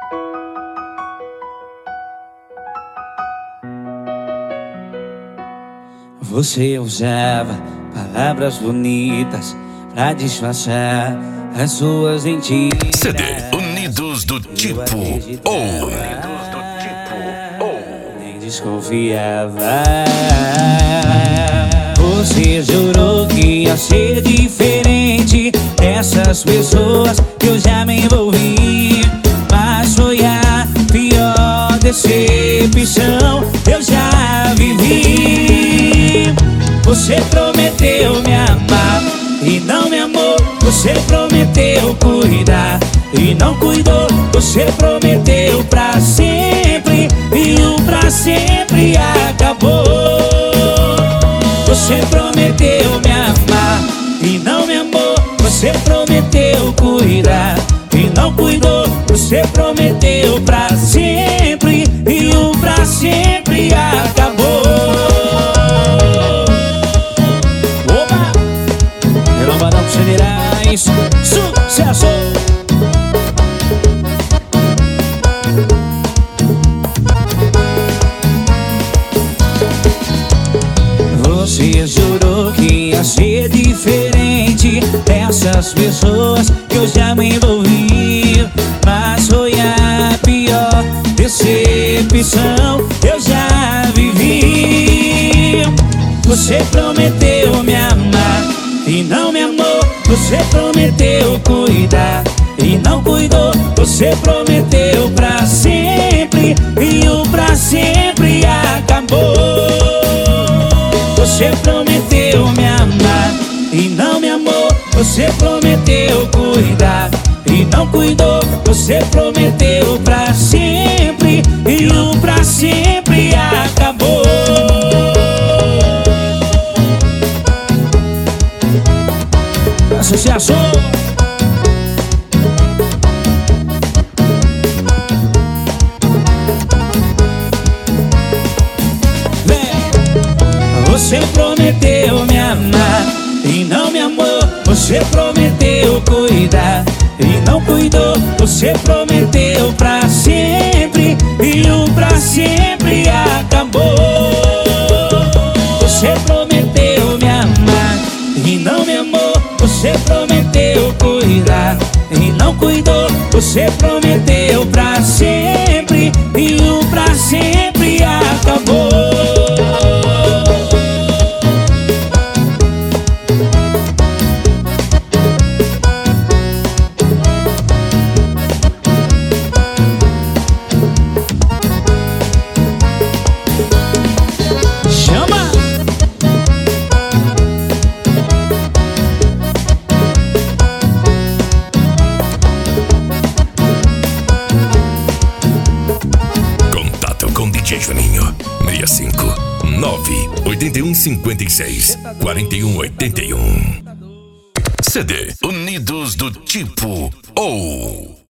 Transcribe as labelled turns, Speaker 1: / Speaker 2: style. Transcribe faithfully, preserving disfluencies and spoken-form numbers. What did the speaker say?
Speaker 1: Você usava palavras bonitas pra disfarçar as suas mentiras.
Speaker 2: C D Unidos do Tipo ou Unidos do Tipo ou
Speaker 1: Nem desconfiava. Você jurou que ia ser diferente dessas pessoas que eu já me envolvi, mas foi a pior decepção que eu já vivi. Você prometeu me amar e não me amou. Você prometeu cuidar e não cuidou. Você prometeu pra sempre e o pra sempre acabou. Você prometeu me amar e não me amou. Você prometeu cuidar e não cuidou. Você prometeu pra sempre e o pra sempre acabou. Generais, sucesso! Você jurou que ia ser diferente dessas pessoas que eu já me envolvi, mas foi a pior decepção que eu já vivi. Você prometeu me amar e não me amou. Você prometeu cuidar e não cuidou. Você prometeu pra sempre e o pra sempre acabou. Você prometeu me amar e não me amou. Você prometeu cuidar e não cuidou. Você prometeu pra sempre e o pra sempre acabou. Sucesso! Vem! Você prometeu me amar e não me amou. Você prometeu cuidar e não cuidou. Você prometeu pra sempre e o pra sempre acabou. Você prometeu me amar e não me amou. Você prometeu cuidar e não cuidou. Você prometeu pra sempre e o pra sempre acabou. Chama!
Speaker 2: D J Juninho, seis cinco nove oito um cinco seis quatro um oito um. C D Unidos do Tipo ou